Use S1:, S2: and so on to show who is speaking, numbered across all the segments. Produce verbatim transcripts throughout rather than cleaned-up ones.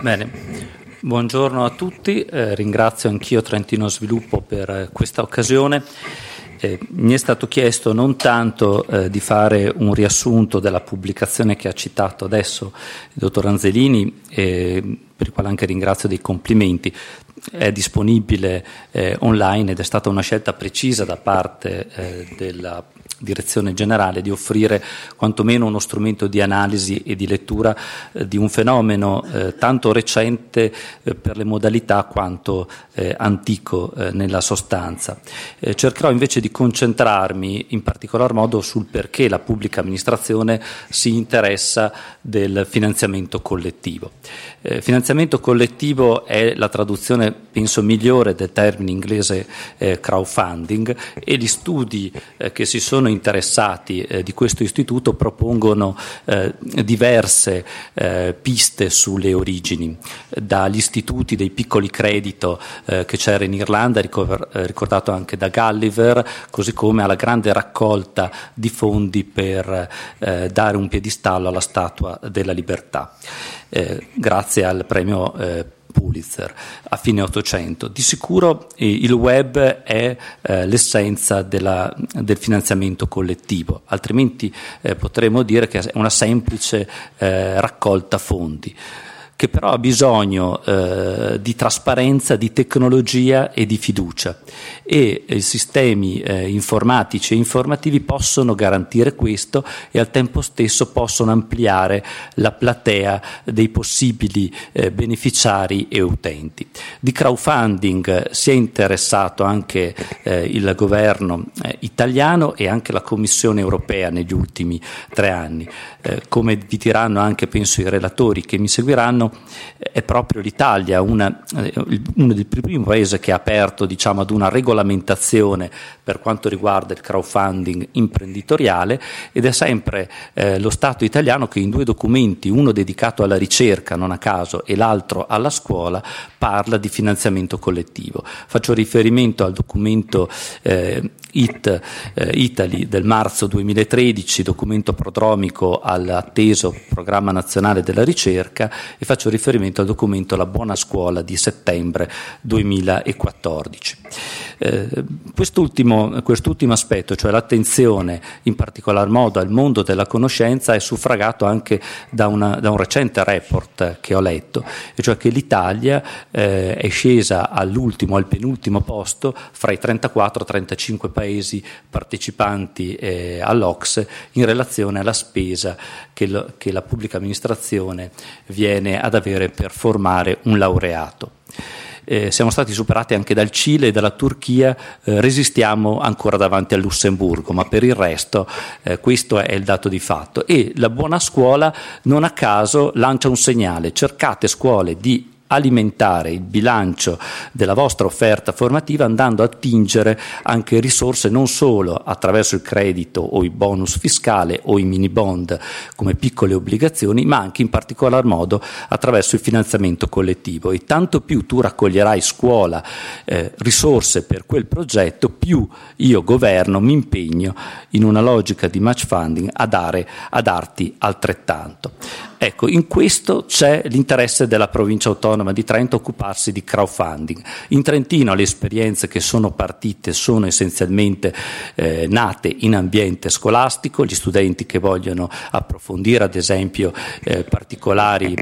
S1: Bene, buongiorno a tutti, eh, ringrazio anch'io Trentino Sviluppo per eh, questa occasione. Eh, mi è stato chiesto non tanto eh, di fare un riassunto della pubblicazione che ha citato adesso il dottor Anzelini, eh, per il quale anche ringrazio dei complimenti. È disponibile eh, online ed è stata una scelta precisa da parte eh, della Direzione Generale di offrire quantomeno uno strumento di analisi e di lettura eh, di un fenomeno eh, tanto recente eh, per le modalità quanto eh, antico eh, nella sostanza. Eh, cercherò invece di concentrarmi in particolar modo sul perché la pubblica amministrazione si interessa del finanziamento collettivo. Eh, finanziamento collettivo è la traduzione, penso, migliore del termine inglese eh, crowdfunding, e gli studi eh, che si sono interessati eh, di questo istituto propongono eh, diverse eh, piste sulle origini, dagli istituti dei piccoli credito eh, che c'era in Irlanda, ricover- eh, ricordato anche da Gulliver, così come alla grande raccolta di fondi per eh, dare un piedistallo alla Statua della Libertà, eh, grazie al premio eh, Pulitzer a fine Ottocento. Di sicuro eh, il web è eh, l'essenza della, del finanziamento collettivo, altrimenti eh, potremmo dire che è una semplice eh, raccolta fondi, che però ha bisogno eh, di trasparenza, di tecnologia e di fiducia, e i sistemi eh, informatici e informativi possono garantire questo e al tempo stesso possono ampliare la platea dei possibili eh, beneficiari e utenti. Di crowdfunding si è interessato anche eh, il governo eh, italiano e anche la Commissione europea negli ultimi tre anni. Eh, come vi diranno anche, penso, i relatori che mi seguiranno, è proprio l'Italia una, uno dei primi paesi che ha aperto, diciamo, ad una regolamentazione per quanto riguarda il crowdfunding imprenditoriale, ed è sempre eh, lo Stato italiano che in due documenti, uno dedicato alla ricerca, non a caso, e l'altro alla scuola, parla di finanziamento collettivo. Faccio riferimento al documento eh, I T, eh, Italy del marzo duemilatredici, documento prodromico all'atteso Programma Nazionale della Ricerca, e faccio riferimento al documento La Buona Scuola di settembre duemilaquattordici. Eh, quest'ultimo, quest'ultimo aspetto, cioè l'attenzione in particolar modo al mondo della conoscenza, è suffragato anche da, una, da un recente report che ho letto, e cioè che l'Italia eh, è scesa all'ultimo, al penultimo posto fra i trentaquattro trentacinque paesi partecipanti eh, all'O C S E in relazione alla spesa che, lo, che la pubblica amministrazione viene ad avere per formare un laureato. Eh, siamo stati superati anche dal Cile e dalla Turchia, eh, resistiamo ancora davanti al Lussemburgo, ma per il resto eh, questo è il dato di fatto. E la Buona Scuola non a caso lancia un segnale: cercate scuole di alimentare il bilancio della vostra offerta formativa andando a attingere anche risorse non solo attraverso il credito o il bonus fiscale o i mini bond come piccole obbligazioni, ma anche in particolar modo attraverso il finanziamento collettivo. E tanto più tu raccoglierai, scuola, eh, risorse per quel progetto, più io governo mi impegno in una logica di match funding a dare, a darti altrettanto. Ecco, in questo c'è l'interesse della provincia autonoma di Trento a occuparsi di crowdfunding. In Trentino le esperienze che sono partite sono essenzialmente eh, nate in ambiente scolastico, gli studenti che vogliono approfondire ad esempio eh, particolari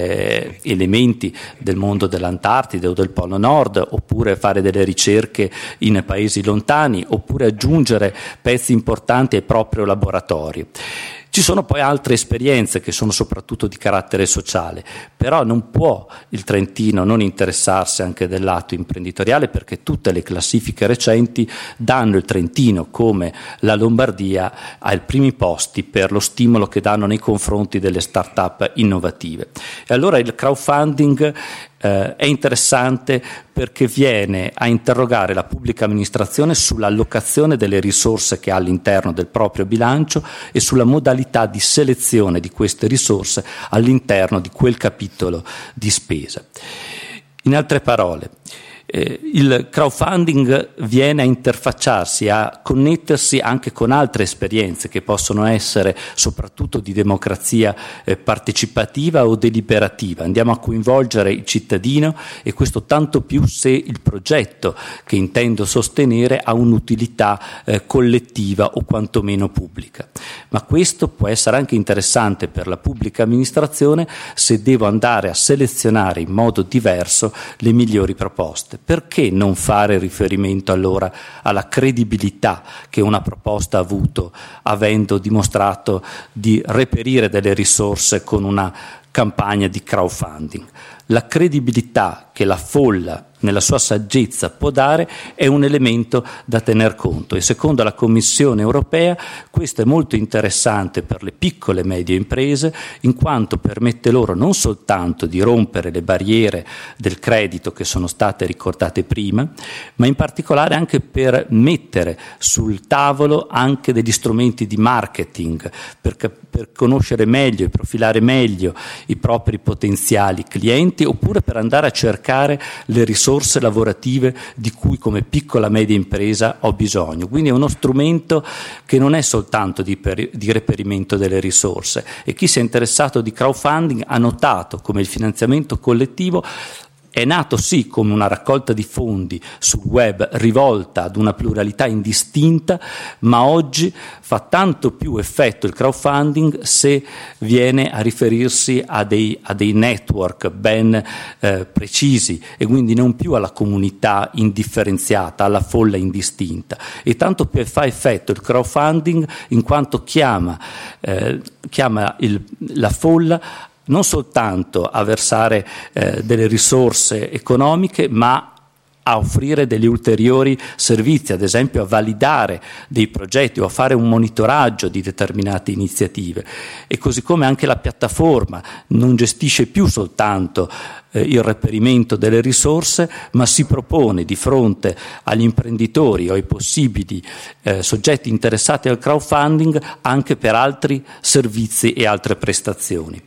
S1: eh, elementi del mondo dell'Antartide o del Polo Nord, oppure fare delle ricerche in paesi lontani, oppure aggiungere pezzi importanti ai propri laboratori. Ci sono poi altre esperienze che sono soprattutto di carattere sociale, però non può il Trentino non interessarsi anche del lato imprenditoriale, perché tutte le classifiche recenti danno il Trentino, come la Lombardia, ai primi posti per lo stimolo che danno nei confronti delle start-up innovative. E allora il crowdfunding Eh, è interessante perché viene a interrogare la pubblica amministrazione sull'allocazione delle risorse che ha all'interno del proprio bilancio e sulla modalità di selezione di queste risorse all'interno di quel capitolo di spesa. In altre parole, Eh, il crowdfunding viene a interfacciarsi, a connettersi anche con altre esperienze che possono essere soprattutto di democrazia eh, partecipativa o deliberativa. Andiamo a coinvolgere il cittadino, e questo tanto più se il progetto che intendo sostenere ha un'utilità eh, collettiva o quantomeno pubblica. Ma questo può essere anche interessante per la pubblica amministrazione se devo andare a selezionare in modo diverso le migliori proposte. Perché non fare riferimento allora alla credibilità che una proposta ha avuto, avendo dimostrato di reperire delle risorse con una campagna di crowdfunding? La credibilità che la folla nella sua saggezza può dare è un elemento da tener conto, e secondo la Commissione europea questo è molto interessante per le piccole e medie imprese, in quanto permette loro non soltanto di rompere le barriere del credito che sono state ricordate prima, ma in particolare anche per mettere sul tavolo anche degli strumenti di marketing per, per conoscere meglio e profilare meglio i propri potenziali clienti, oppure per andare a cercare le risorse lavorative di cui come piccola media impresa ho bisogno. Quindi è uno strumento che non è soltanto di, per, di reperimento delle risorse, e chi si è interessato di crowdfunding ha notato come il finanziamento collettivo è nato sì come una raccolta di fondi sul web rivolta ad una pluralità indistinta, ma oggi fa tanto più effetto il crowdfunding se viene a riferirsi a dei, a dei network ben eh, precisi, e quindi non più alla comunità indifferenziata, alla folla indistinta. E tanto più fa effetto il crowdfunding in quanto chiama, eh, chiama il, la folla non soltanto a versare eh, delle risorse economiche, ma a offrire degli ulteriori servizi, ad esempio a validare dei progetti o a fare un monitoraggio di determinate iniziative. E così come anche la piattaforma non gestisce più soltanto eh, il reperimento delle risorse, ma si propone di fronte agli imprenditori o ai possibili eh, soggetti interessati al crowdfunding anche per altri servizi e altre prestazioni.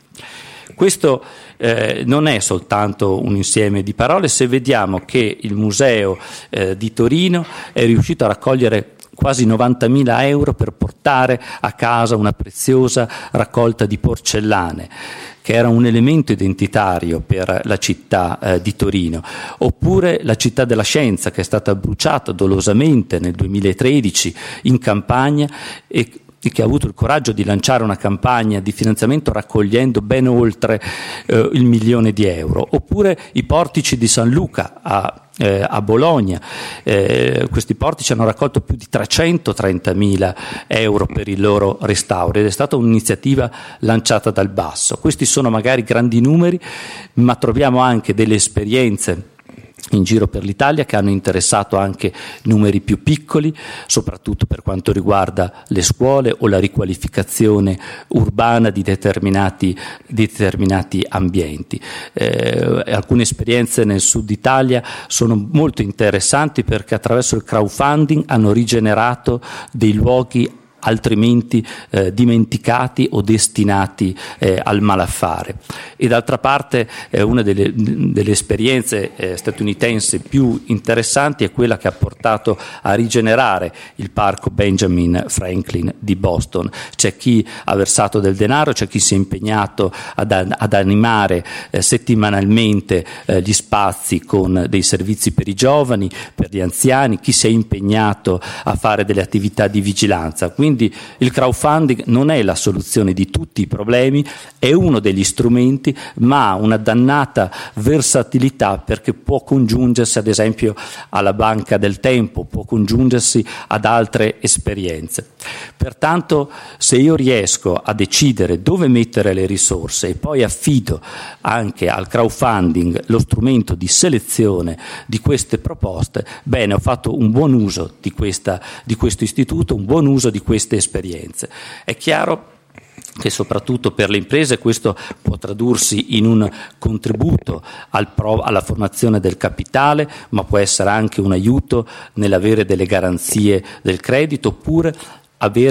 S1: Questo eh, non è soltanto un insieme di parole, se vediamo che il Museo eh, di Torino è riuscito a raccogliere quasi novantamila euro per portare a casa una preziosa raccolta di porcellane, che era un elemento identitario per la città eh, di Torino, oppure la città della scienza, che è stata bruciata dolosamente nel duemilatredici in Campania, e che ha avuto il coraggio di lanciare una campagna di finanziamento raccogliendo ben oltre eh, il milione di euro, oppure i portici di San Luca a, eh, a Bologna. Eh, questi portici hanno raccolto più di trecentotrentamila euro per il loro restauro, ed è stata un'iniziativa lanciata dal basso. Questi sono magari grandi numeri, ma troviamo anche delle esperienze in giro per l'Italia che hanno interessato anche numeri più piccoli, soprattutto per quanto riguarda le scuole o la riqualificazione urbana di determinati, di determinati ambienti. Eh, alcune esperienze nel sud Italia sono molto interessanti perché attraverso il crowdfunding hanno rigenerato dei luoghi altrimenti eh, dimenticati o destinati eh, al malaffare. E d'altra parte eh, una delle, delle esperienze eh, statunitensi più interessanti è quella che ha portato a rigenerare il parco Benjamin Franklin di Boston. C'è chi ha versato del denaro, c'è chi si è impegnato ad, ad animare eh, settimanalmente eh, gli spazi con dei servizi per i giovani, per gli anziani, chi si è impegnato a fare delle attività di vigilanza. Quindi Quindi il crowdfunding non è la soluzione di tutti i problemi, è uno degli strumenti, ma ha una dannata versatilità perché può congiungersi ad esempio alla banca del tempo, può congiungersi ad altre esperienze. Pertanto se io riesco a decidere dove mettere le risorse e poi affido anche al crowdfunding lo strumento di selezione di queste proposte, bene, ho fatto un buon uso di, questa, di questo istituto, un buon uso di queste esperienze. È chiaro che soprattutto per le imprese questo può tradursi in un contributo al pro, alla formazione del capitale, ma può essere anche un aiuto nell'avere delle garanzie del credito, oppure avere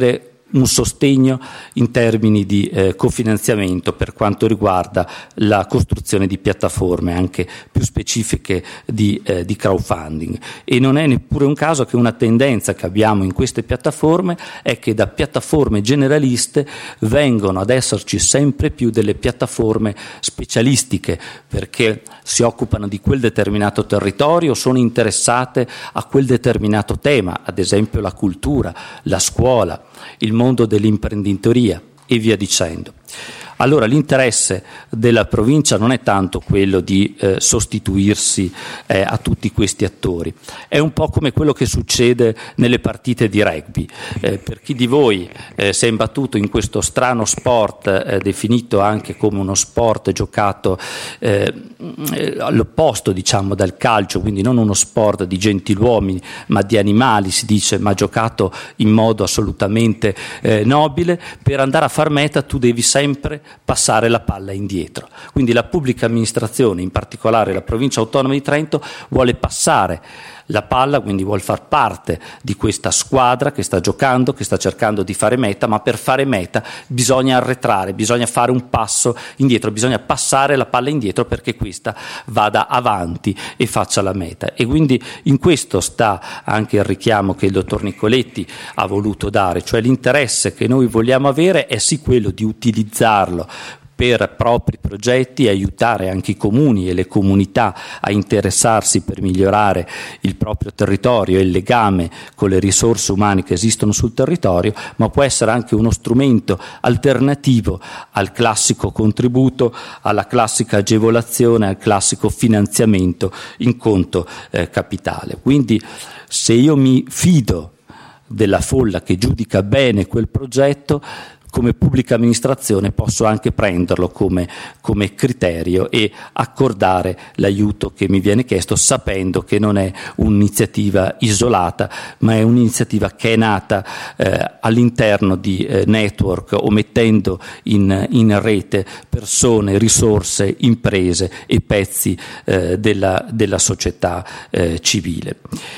S1: un sostegno in termini di eh, cofinanziamento per quanto riguarda la costruzione di piattaforme anche più specifiche di, eh, di crowdfunding. E non è neppure un caso che una tendenza che abbiamo in queste piattaforme è che da piattaforme generaliste vengono ad esserci sempre più delle piattaforme specialistiche, perché si occupano di quel determinato territorio, sono interessate a quel determinato tema, ad esempio la cultura, la scuola, il mondo dell'imprenditoria e via dicendo. Allora l'interesse della provincia non è tanto quello di eh, sostituirsi eh, a tutti questi attori, è un po' come quello che succede nelle partite di rugby. Eh, per chi di voi eh, si è imbattuto in questo strano sport eh, definito anche come uno sport giocato eh, all'opposto, diciamo, dal calcio, quindi non uno sport di gentiluomini ma di animali, si dice, ma giocato in modo assolutamente eh, nobile, per andare a far meta tu devi sempre passare la palla indietro. Quindi la pubblica amministrazione, in particolare la Provincia Autonoma di Trento, vuole passare la palla, quindi vuol far parte di questa squadra che sta giocando, che sta cercando di fare meta, ma per fare meta bisogna arretrare, bisogna fare un passo indietro, bisogna passare la palla indietro perché questa vada avanti e faccia la meta. E quindi in questo sta anche il richiamo che il dottor Nicoletti ha voluto dare, cioè l'interesse che noi vogliamo avere è sì quello di utilizzarlo per propri progetti e aiutare anche i comuni e le comunità a interessarsi per migliorare il proprio territorio e il legame con le risorse umane che esistono sul territorio, ma può essere anche uno strumento alternativo al classico contributo, alla classica agevolazione, al classico finanziamento in conto eh, capitale. Quindi se io mi fido della folla che giudica bene quel progetto, come pubblica amministrazione posso anche prenderlo come, come criterio e accordare l'aiuto che mi viene chiesto, sapendo che non è un'iniziativa isolata, ma è un'iniziativa che è nata eh, all'interno di eh, network o mettendo in, in rete persone, risorse, imprese e pezzi eh, della, della società eh, civile.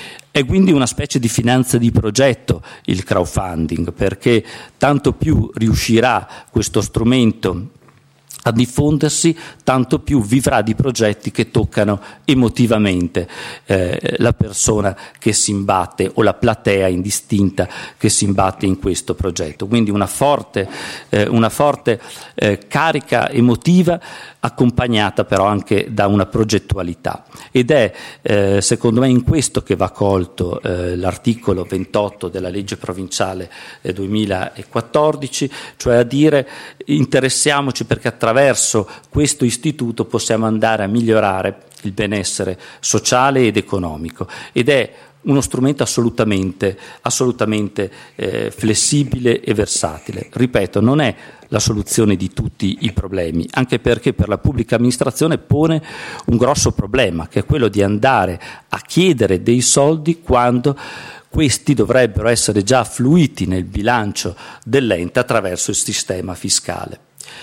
S1: È quindi una specie di finanza di progetto il crowdfunding, perché tanto più riuscirà questo strumento a diffondersi, tanto più vivrà di progetti che toccano emotivamente eh, la persona che si imbatte o la platea indistinta che si imbatte in questo progetto. Quindi una forte, eh, una forte eh, carica emotiva, accompagnata però anche da una progettualità, ed è eh, secondo me in questo che va colto eh, l'articolo ventotto della legge provinciale eh, duemilaquattordici, cioè a dire interessiamoci perché attraverso questo istituto possiamo andare a migliorare il benessere sociale ed economico, ed è uno strumento assolutamente, assolutamente eh, flessibile e versatile. Ripeto, non è la soluzione di tutti i problemi, anche perché per la pubblica amministrazione pone un grosso problema, che è quello di andare a chiedere dei soldi quando questi dovrebbero essere già affluiti nel bilancio dell'ente attraverso il sistema fiscale.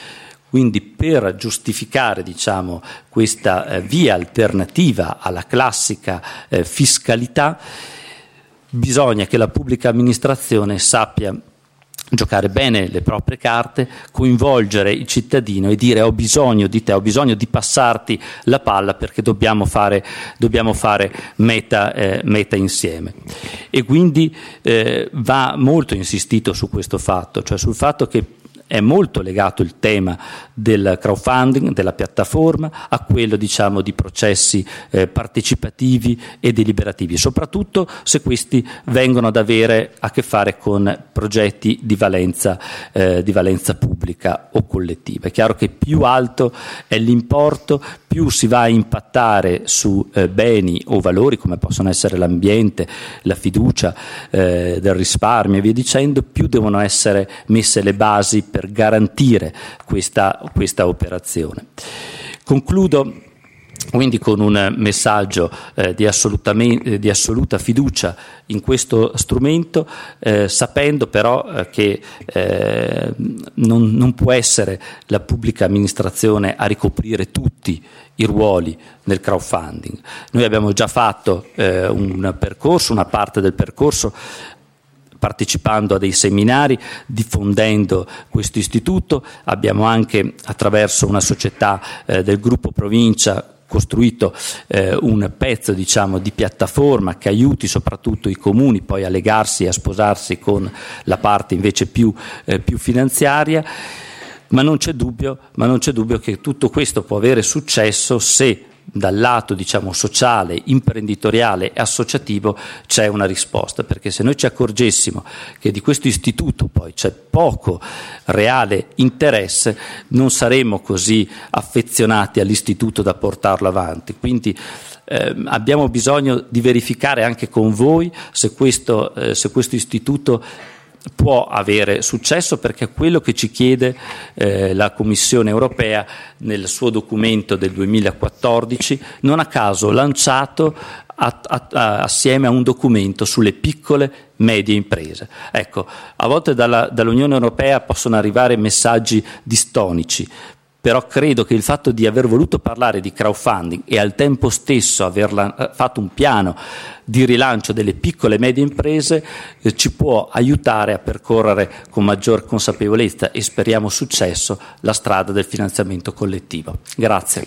S1: Quindi per giustificare, diciamo, questa eh, via alternativa alla classica eh, fiscalità, bisogna che la pubblica amministrazione sappia giocare bene le proprie carte, coinvolgere il cittadino e dire ho bisogno di te, ho bisogno di passarti la palla perché dobbiamo fare, dobbiamo fare meta, eh, meta insieme. E quindi eh, va molto insistito su questo fatto, cioè sul fatto che è molto legato il tema del crowdfunding, della piattaforma, a quello, diciamo, di processi eh, partecipativi e deliberativi, soprattutto se questi vengono ad avere a che fare con progetti di valenza, eh, di valenza pubblica o collettiva. È chiaro che più alto è l'importo, più si va a impattare su eh, beni o valori come possono essere l'ambiente, la fiducia eh, del risparmio e via dicendo, più devono essere messe le basi per garantire questa, questa operazione. Concludo quindi con un messaggio eh, di, assolutamente, di assoluta fiducia in questo strumento, eh, sapendo però eh, che eh, non, non può essere la pubblica amministrazione a ricoprire tutti i ruoli nel crowdfunding. Noi abbiamo già fatto eh, un percorso, una parte del percorso partecipando a dei seminari, diffondendo questo istituto. Abbiamo anche, attraverso una società eh, del gruppo Provincia, costruito eh, un pezzo, diciamo, di piattaforma che aiuti soprattutto i comuni poi a legarsi e a sposarsi con la parte invece più, eh, più finanziaria, ma non c'è dubbio, ma non c'è dubbio che tutto questo può avere successo se dal lato, diciamo, sociale, imprenditoriale e associativo c'è una risposta, perché se noi ci accorgessimo che di questo istituto poi c'è poco reale interesse, non saremmo così affezionati all'istituto da portarlo avanti. Quindi eh, abbiamo bisogno di verificare anche con voi se questo, eh, se questo istituto può avere successo, perché è quello che ci chiede eh, la Commissione europea nel suo documento del duemilaquattordici, non a caso lanciato a, a, a, assieme a un documento sulle piccole medie imprese. Ecco, a volte dalla, dall'Unione Europea possono arrivare messaggi distonici, però credo che il fatto di aver voluto parlare di crowdfunding e al tempo stesso aver fatto un piano di rilancio delle piccole e medie imprese eh, ci può aiutare a percorrere con maggior consapevolezza e speriamo successo la strada del finanziamento collettivo. Grazie.